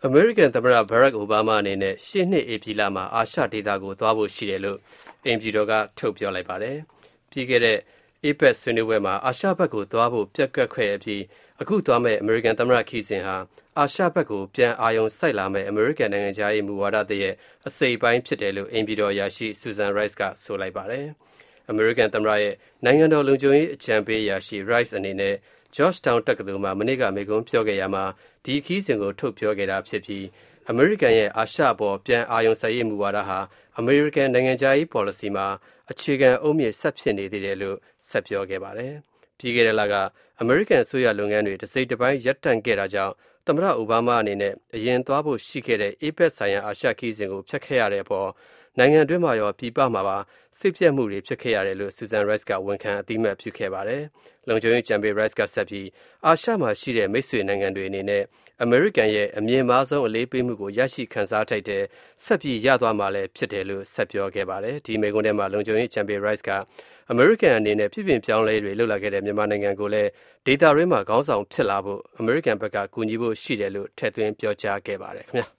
အမေရိကန်သမ္မတ Barack Obama အနေနဲ့ရှေ့နှစ်ဧပြီလမှာအာရှဒေသကိုသွားဖို့ရှိတယ်လို့အိမ်ဖြူတော်ကထုတ်ပြောလိုက်ပါတယ်။ပြီးခဲ့တဲ့ APEC ဆွေးနွေးပွဲမှာအာရှဘက်ကိုသွားဖို့ပျက်ကွက်ခဲ့ပြီးအခုသွားမဲ့အမေရိကန်သမ္မတခီးစဉ်ဟာအာရှဘက်ကိုပြန်အာရုံစိုက်လာမဲ့အမေရိကန်နိုင်ငံခြားရေးမူဝါဒသစ်ရဲ့အစိတ်အပိုင်းဖြစ်တယ်လို့အိမ်ဖြူတော်အရာရှိ Susan Rice ကဆိုလိုက်ပါတယ်။အမေရိကန်သမ္မတရဲ့နိုင်ငံတော်လုံခြုံရေးအကြံပေးအရာရှိ Rice အနေနဲ့ Georgetown တက္ကသိုလ်မှာမနေ့ကမိန့်ခွန်းပြောခဲ့ရာမှာဒီခီးစဉ်ကိုထုတ်ပြောခဲ့တာဖြစ်ပြီးအမေရိကန်ရဲ့အာရှပေါ်ပြန်အာရုံစိုက်ရေးမူဝါဒဟာအမေရိကန်နိုင်ငံခြားရေး policy မှာအခြေခံအုတ်မြစ်ဆက်ဖြစ်နေသေးတယ်လို့ဆက်ပြောခဲ့ပါတယ်။ပြီးခဲ့တဲ့လကအမေရိကန်အစိုးရလုပ်ငန်းတွေတစ်စိတ်တစ်ပိုင်းရပ်တန့်ခဲ့တာကြောင့်သမ္မတအိုဘားမားအနေနဲ့အရင်သွားဖို့ရှိခဲ့တဲ့ APEC ဆိုင်ရာအာရှခီးစဉ်ကိုဖျက်ခဲ့ရတဲ့အပေါ်နိုင်ငံတွင်းမှာရောပြည်ပမှာပါစိတ်ပြတ်မှုတွေဖြစ်ခဲ့ရတယ်လို့ Susan Rice ကဝန်ခံအသိအမှတ်ပြုခဲ့ပါတယ်။လုံခြုံရေးကြံပေး Rice ကဆက်ပြီးအာရှမှာရှိတဲ့မိတ်ဆွေနိုင်ငံတွေအနေနဲ့အမေရိကန်ရဲ့အမြင့်မားဆုံးအလေးပေးမှုကိုရရှိခံစားထိုက်တဲ့ဆက်ပြီးရသွားမှာလည်းဖြစ်တယ်လို့ဆက်ပြောခဲ့ပါတယ်။ဒီမိန့်ခွန်းထဲမှာလုံခြုံရေးကြံပေး Rice ကအမေရိကန်အနေနဲ့ပြည်ပြင်ပြောင်းလဲတွေလှုပ်လာခဲ့တဲ့မြန်မာနိုင်ငံကိုလည်းဒေတာရင်းမှာခေါင်းဆောင်ဖြစ်လာဖို့အမေရိကန်ဘက်ကကူညီဖို့ရှိတယ်လို့ထည့်သွင်းပြောကြားခဲ့ပါတယ်ခင်ဗျာ။